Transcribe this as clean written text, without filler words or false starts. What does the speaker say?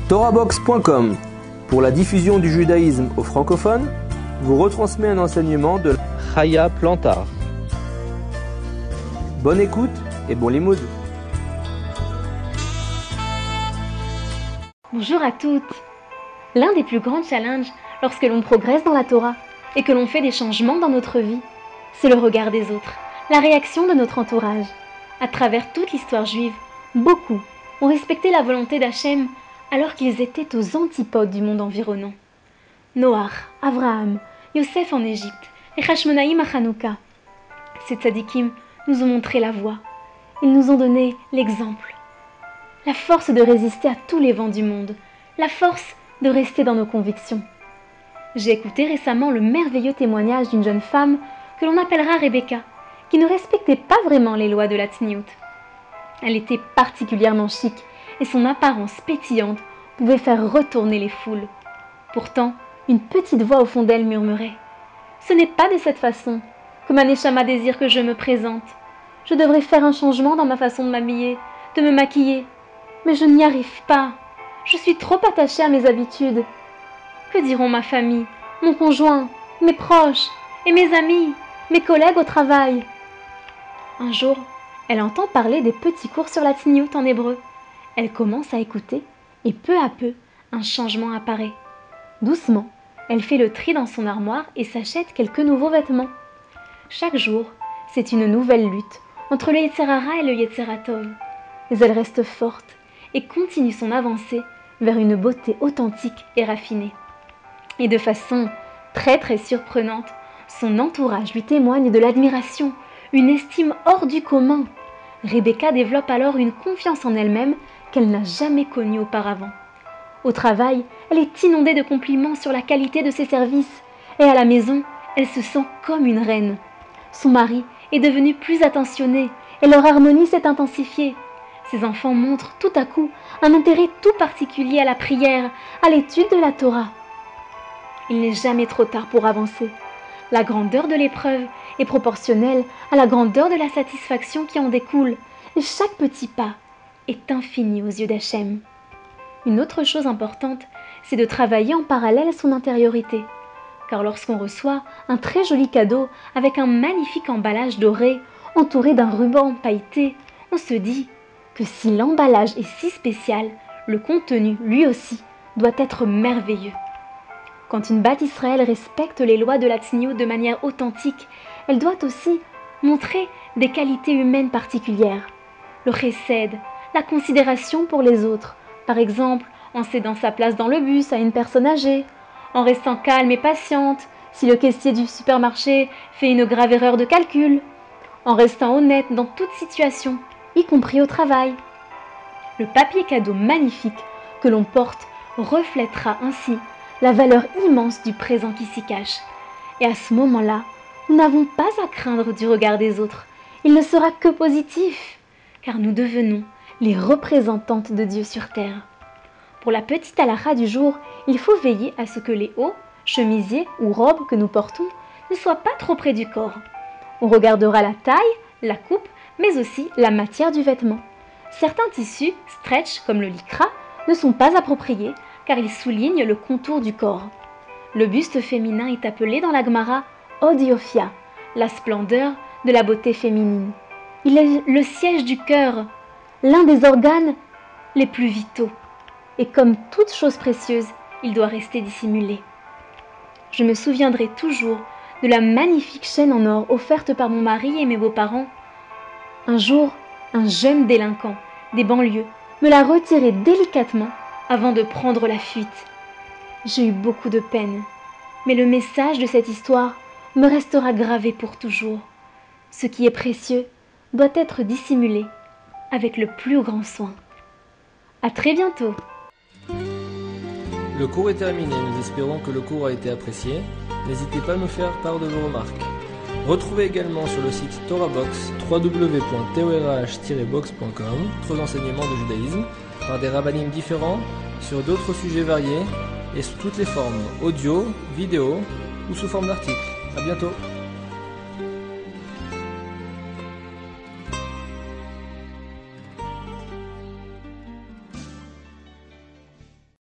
Torahbox.com, pour la diffusion du judaïsme aux francophones, vous retransmet un enseignement de Chaya Plantar. Bonne écoute et bon limoud. Bonjour à toutes. L'un des plus grands challenges lorsque l'on progresse dans la Torah et que l'on fait des changements dans notre vie, c'est le regard des autres, la réaction de notre entourage. À travers toute l'histoire juive, beaucoup ont respecté la volonté d'Hachem alors qu'ils étaient aux antipodes du monde environnant. Noach, Abraham, Yosef en Égypte et Hashmonaïm à Hanouka. Ces tzadikim nous ont montré la voie. Ils nous ont donné l'exemple. La force de résister à tous les vents du monde. La force de rester dans nos convictions. J'ai écouté récemment le merveilleux témoignage d'une jeune femme que l'on appellera Rebecca, qui ne respectait pas vraiment les lois de la Tzniut. Elle était particulièrement chic et son apparence pétillante pouvait faire retourner les foules. Pourtant, une petite voix au fond d'elle murmurait « Ce n'est pas de cette façon que ma Neshama désire que je me présente. Je devrais faire un changement dans ma façon de m'habiller, de me maquiller. Mais je n'y arrive pas. Je suis trop attachée à mes habitudes. Que diront ma famille, mon conjoint, mes proches et mes amis, mes collègues au travail ?» Un jour, elle entend parler des petits cours sur la Tzniut en hébreu. Elle commence à écouter et peu à peu, un changement apparaît. Doucement, elle fait le tri dans son armoire et s'achète quelques nouveaux vêtements. Chaque jour, c'est une nouvelle lutte entre le Yetzer Hara et le Yetzer Tov. Mais elle reste forte et continue son avancée vers une beauté authentique et raffinée. Et de façon très surprenante, son entourage lui témoigne de l'admiration, une estime hors du commun. Rebecca développe alors une confiance en elle-même qu'elle n'a jamais connue auparavant. Au travail, elle est inondée de compliments sur la qualité de ses services et à la maison, elle se sent comme une reine. Son mari est devenu plus attentionné et leur harmonie s'est intensifiée. Ses enfants montrent tout à coup un intérêt tout particulier à la prière, à l'étude de la Torah. Il n'est jamais trop tard pour avancer. La grandeur de l'épreuve est proportionnelle à la grandeur de la satisfaction qui en découle, et chaque petit pas est infini aux yeux d'Hachem. Une autre chose importante, c'est de travailler en parallèle son intériorité. Car lorsqu'on reçoit un très joli cadeau avec un magnifique emballage doré, entouré d'un ruban pailleté, on se dit que si l'emballage est si spécial, le contenu, lui aussi, doit être merveilleux. Quand une Bat Israël respecte les lois de la Tzniut de manière authentique, elle doit aussi montrer des qualités humaines particulières. Le chesed, la considération pour les autres, par exemple en cédant sa place dans le bus à une personne âgée, en restant calme et patiente si le caissier du supermarché fait une grave erreur de calcul, en restant honnête dans toute situation, y compris au travail. Le papier cadeau magnifique que l'on porte reflètera ainsi la valeur immense du présent qui s'y cache. Et à ce moment-là, nous n'avons pas à craindre du regard des autres. Il ne sera que positif, car nous devenons les représentantes de Dieu sur terre. Pour la petite halakha du jour, il faut veiller à ce que les hauts, chemisiers ou robes que nous portons ne soient pas trop près du corps. On regardera la taille, la coupe, mais aussi la matière du vêtement. Certains tissus, stretch comme le lycra, ne sont pas appropriés car ils soulignent le contour du corps. Le buste féminin est appelé dans la Gemara Od Yofia, la splendeur de la beauté féminine. Il est le siège du cœur, l'un des organes les plus vitaux. Et comme toute chose précieuse, il doit rester dissimulé. Je me souviendrai toujours de la magnifique chaîne en or offerte par mon mari et mes beaux-parents. Un jour, un jeune délinquant des banlieues me l'a retirée délicatement avant de prendre la fuite. J'ai eu beaucoup de peine, mais le message de cette histoire me restera gravé pour toujours. Ce qui est précieux doit être dissimulé avec le plus grand soin. À très bientôt. Le cours est terminé, nous espérons que le cours a été apprécié. N'hésitez pas à nous faire part de vos remarques. Retrouvez également sur le site Torahbox www.torah-box.com d'autres enseignements de judaïsme par des rabbinim différents sur d'autres sujets variés et sous toutes les formes, audio, vidéo ou sous forme d'articles. À bientôt.